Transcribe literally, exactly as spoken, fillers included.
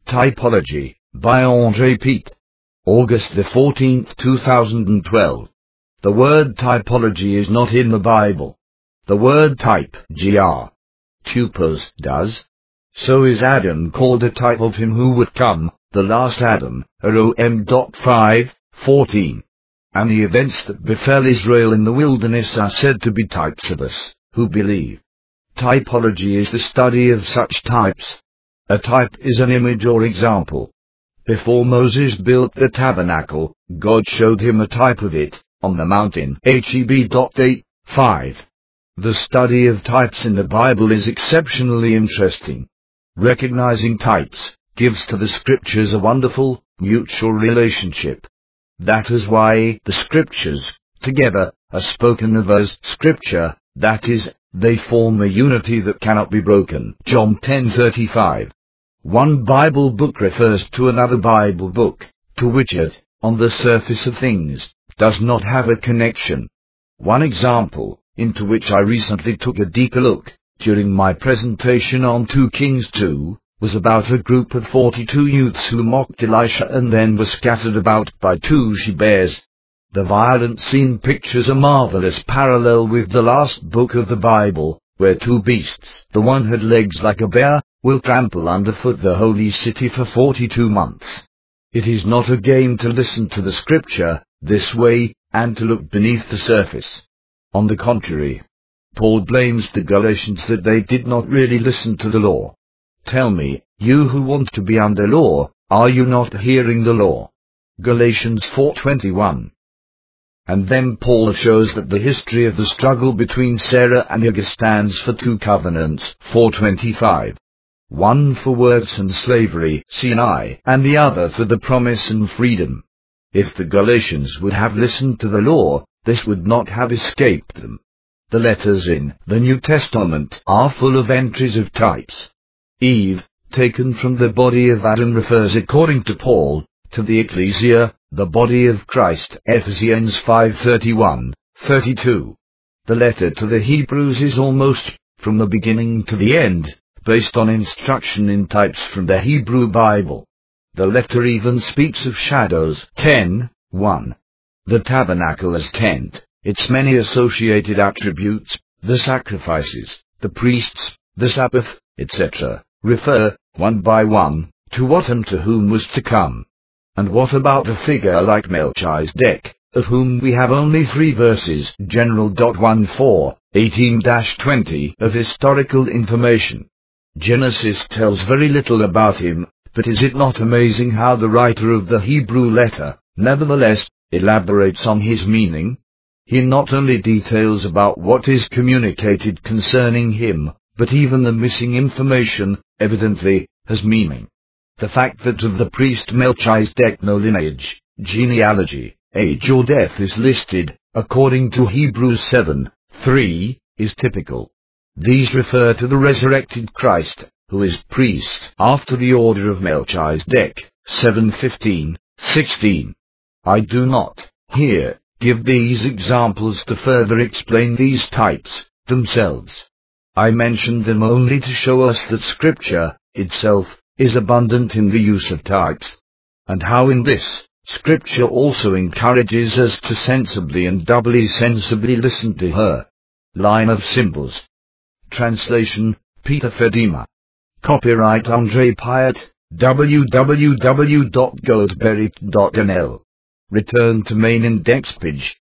Typology, by André Pete. August the fourteenth, two thousand twelve. The word typology is not in the Bible. The word type, gr. tupos, does. So is Adam called a type of him who would come, the last Adam, Rom. five fourteen. And the events that befell Israel in the wilderness are said to be types of us, who believe. Typology is the study of such types. A type is an image or example. Before Moses built the tabernacle, God showed him a type of it, on the mountain. Heb. eight five. The study of types in the Bible is exceptionally interesting. Recognizing types gives to the Scriptures a wonderful, mutual relationship. That is why the Scriptures, together, are spoken of as Scripture, that is, they form a unity that cannot be broken. John ten thirty-five. One Bible book refers to another Bible book, to which it, on the surface of things, does not have a connection. One example, into which I recently took a deeper look, during my presentation on two Kings two, was about a group of forty-two youths who mocked Elisha and then were scattered about by two she-bears. The violent scene pictures a marvelous parallel with the last book of the Bible, where two beasts, the one had legs like a bear, will trample underfoot the holy city for forty-two months. It is not a game to listen to the Scripture this way, and to look beneath the surface. On the contrary, Paul blames the Galatians that they did not really listen to the law. Tell me, you who want to be under law, are you not hearing the law? Galatians four twenty-one. And then Paul shows that the history of the struggle between Sarah and Hagar stands for two covenants, four twenty-five. One for works and slavery, Sinai, and the other for the promise and freedom. If the Galatians would have listened to the law, this would not have escaped them. The letters in the New Testament are full of entries of types. Eve, taken from the body of Adam, refers, according to Paul, to the ecclesia, the body of Christ. Ephesians five thirty-one, thirty-two. The letter to the Hebrews is almost, from the beginning to the end, based on instruction in types from the Hebrew Bible. The letter even speaks of shadows. ten one. The tabernacle as tent, its many associated attributes, the sacrifices, the priests, the Sabbath, et cetera, refer, one by one, to what and to whom was to come. And what about a figure like Melchizedek, of whom we have only three verses, general. fourteen, eighteen to twenty, of historical information? Genesis tells very little about him, but is it not amazing how the writer of the Hebrew letter, nevertheless, elaborates on his meaning? He not only details about what is communicated concerning him, but even the missing information, evidently, has meaning. The fact that of the priest Melchizedek no lineage, genealogy, age or death is listed, according to Hebrews seven three, is typical. These refer to the resurrected Christ, who is priest after the order of Melchizedek, seven fifteen, sixteen. I do not, here, give these examples to further explain these types, themselves. I mention them only to show us that Scripture, itself, is abundant in the use of types, and how in this, Scripture also encourages us to sensibly and doubly sensibly listen to her. Line of symbols. Translation, Peter Fedima. Copyright André Pyatt, w w w dot goldberry dot n l. Return to main index page.